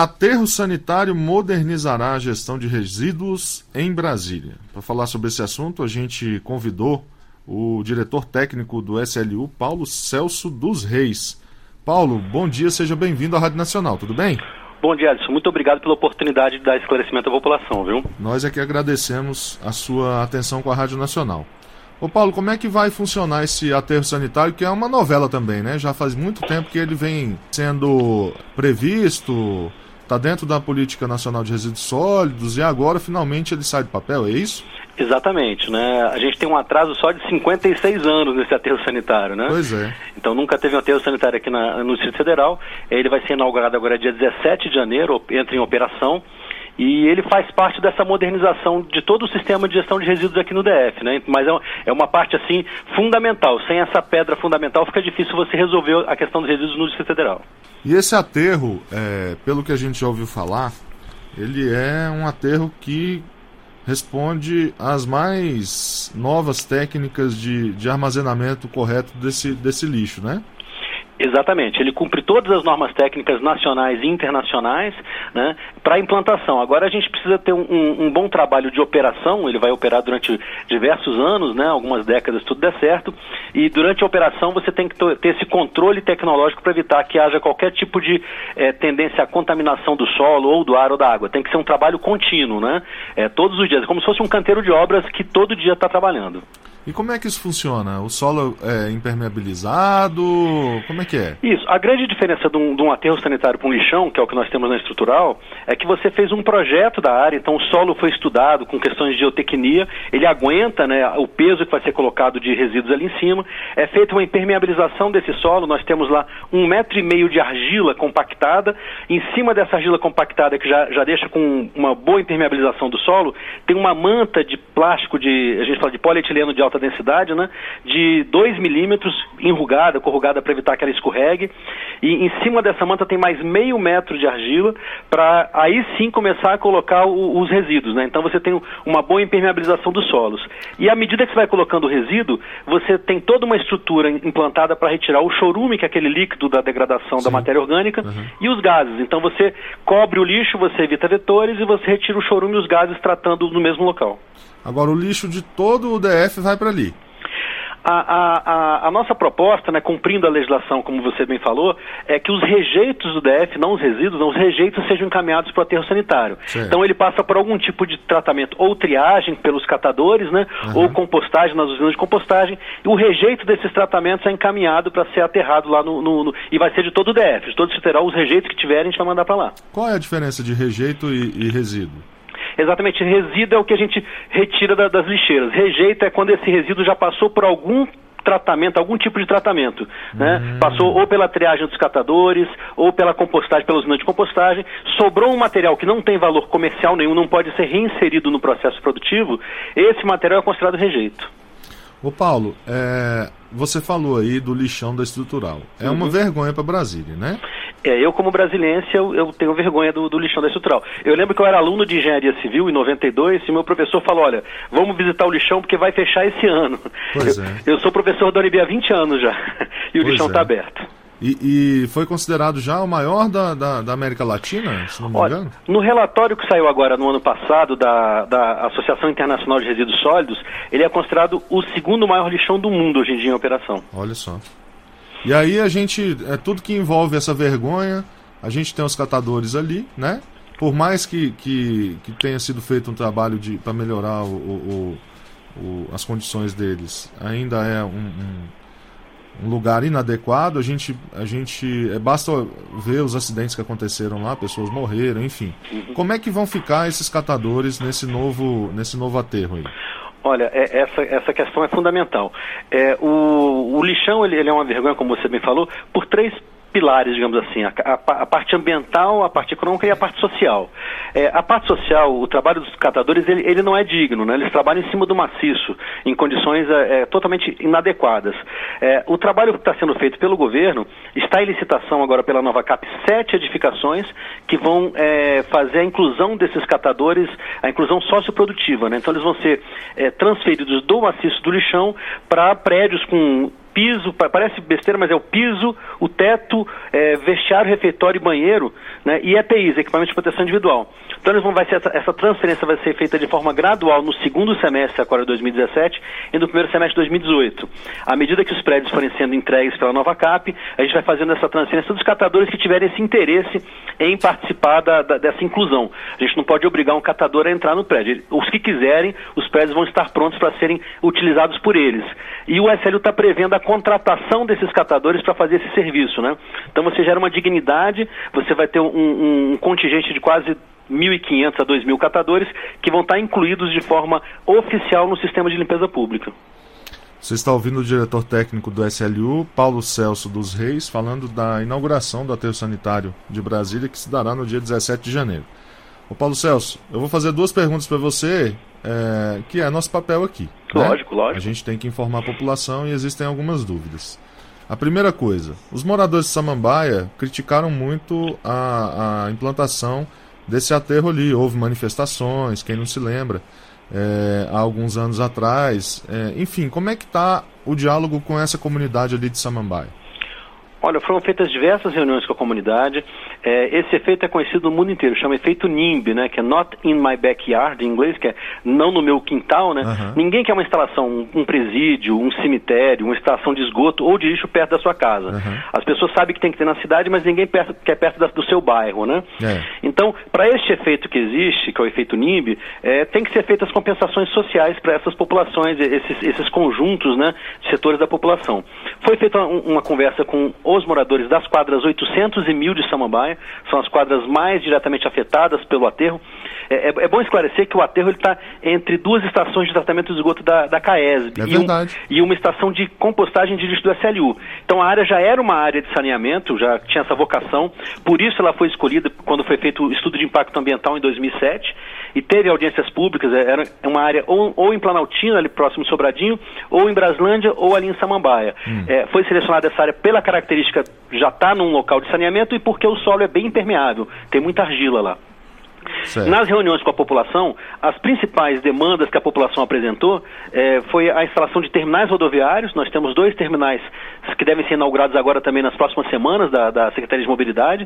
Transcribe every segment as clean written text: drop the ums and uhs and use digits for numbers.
Aterro sanitário modernizará a gestão de resíduos em Brasília. Para falar sobre esse assunto, a gente convidou o diretor técnico do SLU, Paulo Celso dos Reis. Paulo, bom dia, seja bem-vindo à Rádio Nacional, tudo bem? Bom dia, Alisson. Muito obrigado pela oportunidade de dar esclarecimento à população, viu? Nós é que agradecemos a sua atenção com a Rádio Nacional. Ô Paulo, como é que vai funcionar esse aterro sanitário, que é uma novela também, né? Já faz muito tempo que ele vem sendo previsto, está dentro da Política Nacional de Resíduos Sólidos e agora finalmente ele sai do papel, é isso? Exatamente, né? A gente tem um atraso só de 56 anos nesse aterro sanitário, né? Pois é. Então nunca teve um aterro sanitário aqui no Distrito Federal. Ele vai ser inaugurado agora dia 17 de janeiro, entra em operação. E ele faz parte dessa modernização de todo o sistema de gestão de resíduos aqui no DF, né? Mas é uma parte, assim, fundamental. Sem essa pedra fundamental fica difícil você resolver a questão dos resíduos no Distrito Federal. E esse aterro, pelo que a gente já ouviu falar, ele é um aterro que responde às mais novas técnicas de armazenamento correto desse lixo, né? Exatamente, ele cumpre todas as normas técnicas nacionais e internacionais, né, para implantação. Agora a gente precisa ter um bom trabalho de operação, ele vai operar durante diversos anos, né, algumas décadas, tudo der certo, e durante a operação você tem que ter esse controle tecnológico para evitar que haja qualquer tipo de tendência à contaminação do solo, ou do ar ou da água. Tem que ser um trabalho contínuo, né, todos os dias, como se fosse um canteiro de obras que todo dia está trabalhando. E como é que isso funciona? O solo é impermeabilizado? Como é que é? Isso. A grande diferença de um aterro sanitário para um lixão, que é o que nós temos na estrutural, é que você fez um projeto da área, então o solo foi estudado com questões de geotecnia, ele aguenta, né, o peso que vai ser colocado de resíduos ali em cima, é feita uma impermeabilização desse solo, nós temos lá 1,5 metro de argila compactada, em cima dessa argila compactada, que já deixa com uma boa impermeabilização do solo, tem uma manta de plástico, a gente fala de polietileno de alta densidade, né, de 2 milímetros, enrugada, corrugada para evitar que ela escorregue, e em cima dessa manta tem mais 0,5 metro de argila para aí sim começar a colocar os resíduos, né? Então você tem uma boa impermeabilização dos solos. E à medida que você vai colocando o resíduo, você tem toda uma estrutura implantada para retirar o chorume, que é aquele líquido da degradação da matéria orgânica, e os gases. Então você cobre o lixo, você evita vetores e você retira o chorume e os gases tratando no mesmo local. Agora o lixo de todo o DF vai para ali. A nossa proposta, né, cumprindo a legislação, como você bem falou, é que os rejeitos do DF, não os resíduos, não, os rejeitos sejam encaminhados para o aterro sanitário. Certo. Então ele passa por algum tipo de tratamento, ou triagem pelos catadores, né, ou compostagem nas usinas de compostagem, e o rejeito desses tratamentos é encaminhado para ser aterrado lá e vai ser de todo o DF, de todo o Distrito Federal, os rejeitos que tiverem a gente vai mandar para lá. Qual é a diferença de rejeito e resíduo? Exatamente, resíduo é o que a gente retira das lixeiras. Rejeito é quando esse resíduo já passou por algum tratamento, algum tipo de tratamento, né? Passou ou pela triagem dos catadores, ou pela compostagem, pela usina de compostagem, sobrou um material que não tem valor comercial nenhum, não pode ser reinserido no processo produtivo, esse material é considerado rejeito. Ô Paulo, você falou aí do lixão da estrutural. É uma vergonha para Brasília, né? Eu como brasiliense, eu tenho vergonha do lixão da estrutural. Eu lembro que eu era aluno de engenharia civil em 92 e meu professor falou, olha, vamos visitar o lixão porque vai fechar esse ano. Eu sou professor da UNB há 20 anos já e o lixão está aberto. E foi considerado já o maior da América Latina, se não me engano? No relatório que saiu agora no ano passado da Associação Internacional de Resíduos Sólidos, ele é considerado o segundo maior lixão do mundo hoje em dia em operação. Olha só. E aí a gente, tudo que envolve essa vergonha, a gente tem os catadores ali, né? Por mais que tenha sido feito um trabalho para melhorar as condições deles, ainda é um lugar inadequado. A gente basta ver os acidentes que aconteceram lá, pessoas morreram, enfim. Como é que vão ficar esses catadores nesse novo aterro aí? Olha, essa questão é fundamental. O lixão ele é uma vergonha, como você bem falou, por 3 pilares, digamos assim, a parte ambiental, a parte econômica e a parte social. A parte social, o trabalho dos catadores, ele não é digno, né? Eles trabalham em cima do maciço, em condições totalmente inadequadas. O trabalho que está sendo feito pelo governo está em licitação agora pela Nova Cap 7 edificações que vão fazer a inclusão desses catadores, a inclusão socioprodutiva, né? Então eles vão ser transferidos do maciço do lixão para prédios com piso, parece besteira, mas é o piso, o teto, vestiário, refeitório e banheiro, né, e EPIs, equipamentos de proteção individual. Então essa transferência vai ser feita de forma gradual no segundo semestre, agora de 2017, e no primeiro semestre de 2018. À medida que os prédios forem sendo entregues pela nova CAP, a gente vai fazendo essa transferência dos catadores que tiverem esse interesse em participar dessa inclusão. A gente não pode obrigar um catador a entrar no prédio. Os que quiserem, os prédios vão estar prontos para serem utilizados por eles. E o SLU está prevendo a contratação desses catadores para fazer esse serviço, né? Então você gera uma dignidade, você vai ter um contingente de quase 1.500 a 2.000 catadores que vão estar incluídos de forma oficial no sistema de limpeza pública. Você está ouvindo o diretor técnico do SLU, Paulo Celso dos Reis, falando da inauguração do aterro sanitário de Brasília, que se dará no dia 17 de janeiro. Ô Paulo Celso, eu vou fazer 2 perguntas para você, que é nosso papel aqui. Lógico, né? lógico. A gente tem que informar a população e existem algumas dúvidas. A primeira coisa, os moradores de Samambaia criticaram muito a implantação desse aterro ali. Houve manifestações, quem não se lembra, há alguns anos atrás. Enfim, como é que está o diálogo com essa comunidade ali de Samambaia? Olha, foram feitas diversas reuniões com a comunidade. Esse efeito é conhecido no mundo inteiro, chama efeito NIMBY, né? Que é Not in My Backyard, em inglês, que é não no meu quintal, né? Uhum. Ninguém quer uma instalação, um presídio, um cemitério, uma estação de esgoto ou de lixo perto da sua casa. Uhum. As pessoas sabem que tem que ter na cidade, mas ninguém quer perto do seu bairro, né? Então, para este efeito que existe, que é o efeito NIMBY, tem que ser feitas compensações sociais para essas populações, esses conjuntos, né, de setores da população. Foi feita uma conversa com os moradores das quadras 800 e 1000 de Samambaia, são as quadras mais diretamente afetadas pelo aterro. É bom esclarecer que o aterro está entre 2 estações de tratamento de esgoto da CAESB e uma estação de compostagem de lixo do SLU. Então a área já era uma área de saneamento, já tinha essa vocação, por isso ela foi escolhida quando foi feito o estudo de impacto ambiental em 2007 e teve audiências públicas. Era uma área ou em Planaltina, ali próximo de Sobradinho, ou em Braslândia, ou ali em Samambaia. Foi selecionada essa área pela característica, já está num local de saneamento e porque o solo é bem impermeável, tem muita argila lá. Certo. Nas reuniões com a população, as principais demandas que a população apresentou foi a instalação de terminais rodoviários. Nós temos 2 terminais que devem ser inaugurados agora também nas próximas semanas da Secretaria de Mobilidade.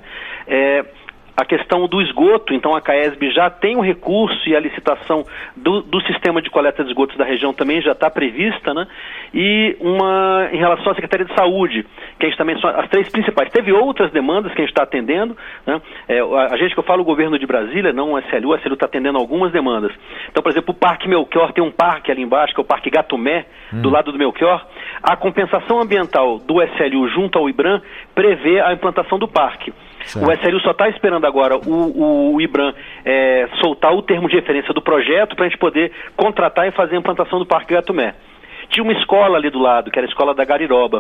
A questão do esgoto, então a CAESB já tem o recurso e a licitação do sistema de coleta de esgotos da região também já está prevista, né? E em relação à Secretaria de Saúde, que a gente também são as 3 principais. Teve outras demandas que a gente está atendendo, né? A gente que eu falo o governo de Brasília, não o SLU está atendendo algumas demandas. Então, por exemplo, o Parque Melchior, tem um parque ali embaixo, que é o Parque Gatomé, do lado do Melchior. A compensação ambiental do SLU junto ao IBRAM prevê a implantação do parque. Certo. O SLU só está esperando agora o IBRAM soltar o termo de referência do projeto para a gente poder contratar e fazer a implantação do Parque Gatomé. Tinha uma escola ali do lado, que era a escola da Gariroba.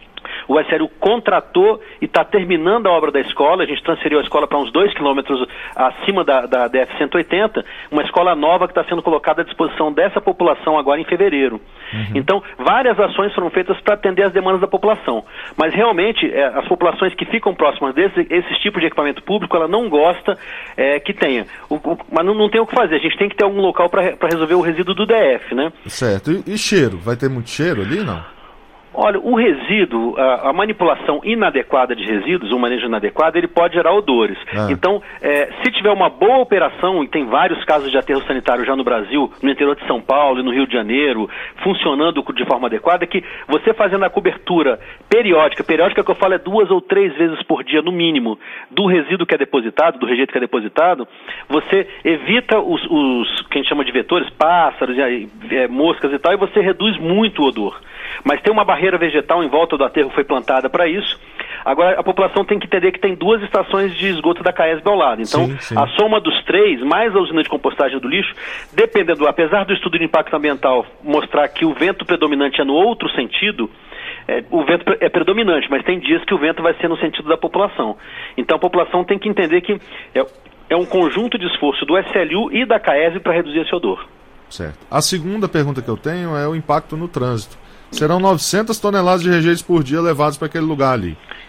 O SLU contratou e está terminando a obra da escola. A gente transferiu a escola para uns 2 quilômetros acima da DF-180, uma escola nova que está sendo colocada à disposição dessa população agora em fevereiro. Uhum. Então, várias ações foram feitas para atender as demandas da população. Mas, realmente, as populações que ficam próximas desses tipos de equipamento público, ela não gosta que tenha. Mas não tem o que fazer. A gente tem que ter algum local para resolver o resíduo do DF, né? Certo. E cheiro? Vai ter muito cheiro ali, não? Olha, o resíduo, a manipulação inadequada de resíduos, o manejo inadequado, ele pode gerar odores. Então, se tiver uma boa operação, e tem vários casos de aterro sanitário já no Brasil, no interior de São Paulo e no Rio de Janeiro, funcionando de forma adequada, que você fazendo a cobertura periódica que eu falo é 2 ou 3 vezes por dia, no mínimo, do resíduo que é depositado, do rejeito que é depositado, você evita os que a gente chama de vetores, pássaros, moscas e tal, e você reduz muito o odor. Mas tem uma barreira vegetal em volta do aterro, foi plantada para isso. Agora, a população tem que entender que tem 2 estações de esgoto da CAESB ao lado. Então, sim. A soma dos 3, mais a usina de compostagem do lixo, dependendo, apesar do estudo de impacto ambiental mostrar que o vento predominante é no outro sentido, o vento é predominante, mas tem dias que o vento vai ser no sentido da população. Então, a população tem que entender que é um conjunto de esforço do SLU e da CAESB para reduzir esse odor. Certo. A segunda pergunta que eu tenho é o impacto no trânsito. Serão 900 toneladas de rejeitos por dia levados para aquele lugar ali.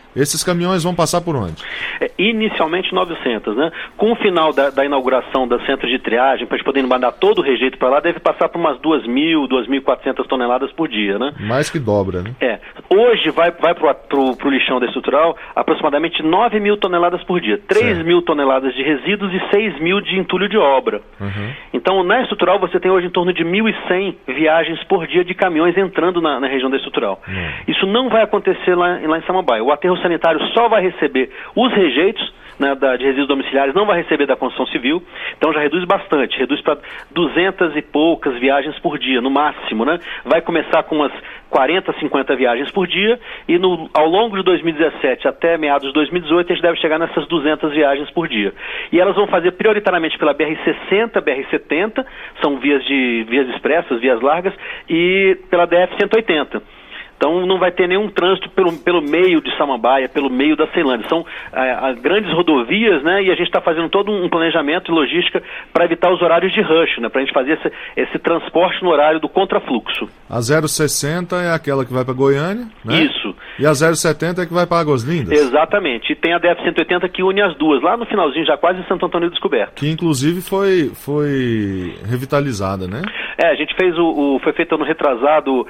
Esses caminhões vão passar por onde? Inicialmente 900, né? Com o final da inauguração dos centros de triagem, para eles poderem mandar todo o rejeito para lá, deve passar por umas 2.000, 2.400 toneladas por dia, né? Mais que dobra, né? Hoje vai pro lixão da estrutural aproximadamente 9.000 toneladas por dia. 3.000 toneladas de resíduos e 6.000 de entulho de obra. Uhum. Então, na estrutural, você tem hoje em torno de 1.100 viagens por dia de caminhões entrando na região da estrutural. Isso não vai acontecer lá em Samambaia. O aterro sanitário só vai receber os rejeitos, né, de resíduos domiciliares, não vai receber da construção civil, então já reduz bastante, reduz para 200 e poucas viagens por dia, no máximo, né? Vai começar com umas 40, 50 viagens por dia e ao longo de 2017 até meados de 2018 a gente deve chegar nessas 200 viagens por dia. E elas vão fazer prioritariamente pela BR-60, BR-70, são vias expressas, vias largas, e pela DF-180. Então não vai ter nenhum trânsito pelo meio de Samambaia, pelo meio da Ceilândia. São grandes rodovias, né? E a gente está fazendo todo um planejamento e logística para evitar os horários de rush, né? Para a gente fazer esse transporte no horário do contrafluxo. A 060 é aquela que vai para Goiânia, né? Isso. E a 070 é que vai para Águas Lindas? Exatamente. E tem a DF-180 que une as duas, lá no finalzinho, já quase em Santo Antônio do Descoberto. Que inclusive foi revitalizada, né? A gente fez foi feito ano retrasado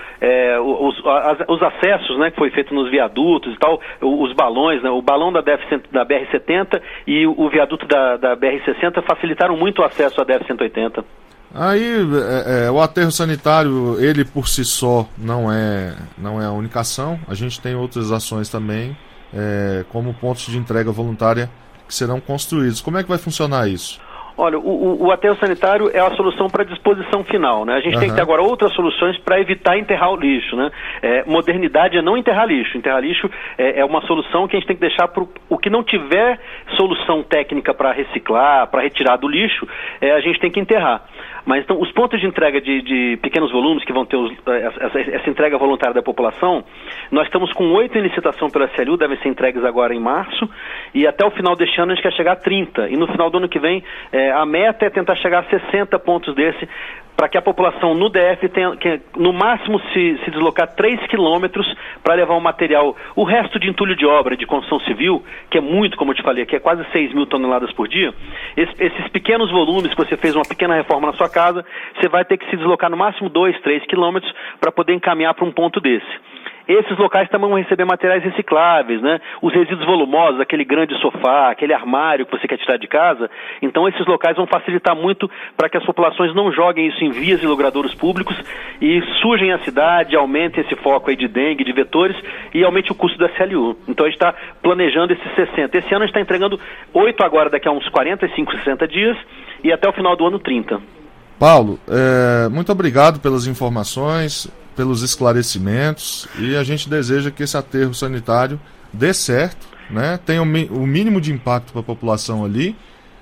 os acessos, né, que foi feito nos viadutos e tal, os balões, né, o balão da BR-70 e o viaduto da BR-60 facilitaram muito o acesso à DF-180. Aí o aterro sanitário, ele por si só não é a única ação. A gente tem outras ações também, como pontos de entrega voluntária que serão construídos. Como é que vai funcionar isso? Olha, o aterro sanitário é a solução para disposição final, né? A gente tem que ter agora outras soluções para evitar enterrar o lixo, né? Modernidade é não enterrar lixo. Enterrar lixo é uma solução que a gente tem que deixar para o que não tiver solução técnica para reciclar, para retirar do lixo, a gente tem que enterrar. Mas então, os pontos de entrega de pequenos volumes que vão ter essa entrega voluntária da população, nós estamos com 8 em licitação pela SLU, devem ser entregues agora em março, e até o final deste ano a gente quer chegar a 30. E no final do ano que vem, a meta é tentar chegar a 60 pontos desse, para que a população no DF tenha, no máximo, se deslocar 3 quilômetros para levar o material, o resto de entulho de obra, de construção civil, que é muito, como eu te falei, que é quase 6.000 toneladas por dia. Esses pequenos volumes que você fez uma pequena reforma na sua casa, você vai ter que se deslocar no máximo 2, 3 quilômetros para poder encaminhar para um ponto desse. Esses locais também vão receber materiais recicláveis, né? Os resíduos volumosos, aquele grande sofá, aquele armário que você quer tirar de casa. Então esses locais vão facilitar muito para que as populações não joguem isso em vias e logradouros públicos e sujem a cidade, aumentem esse foco aí de dengue, de vetores e aumente o custo da SLU. Então a gente está planejando esses 60. Esse ano a gente está entregando 8 agora, daqui a uns 45, 60 dias e até o final do ano 30. Paulo, muito obrigado pelas informações, pelos esclarecimentos, e a gente deseja que esse aterro sanitário dê certo, né? Tenha o mínimo de impacto para a população ali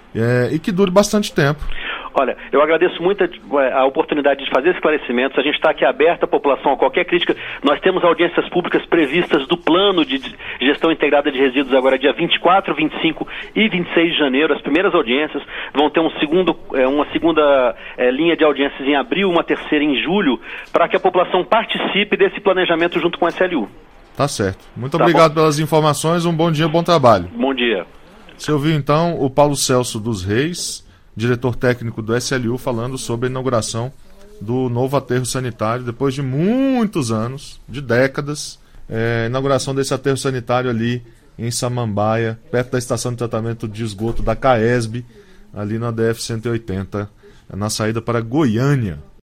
e que dure bastante tempo. Olha, eu agradeço muito a oportunidade de fazer esclarecimentos. A gente está aqui aberto à população a qualquer crítica. Nós temos audiências públicas previstas do plano de gestão integrada de resíduos agora dia 24, 25 e 26 de janeiro. As primeiras audiências vão ter uma segunda linha de audiências em abril, uma terceira em julho, para que a população participe desse planejamento junto com a SLU. Tá certo. Muito obrigado pelas informações. Um bom dia, bom trabalho. Bom dia. Você ouviu então o Paulo Celso dos Reis, diretor técnico do SLU, falando sobre a inauguração do novo aterro sanitário, depois de muitos anos, de décadas, a inauguração desse aterro sanitário ali em Samambaia, perto da estação de tratamento de esgoto da CAESB, ali na DF-180, na saída para Goiânia.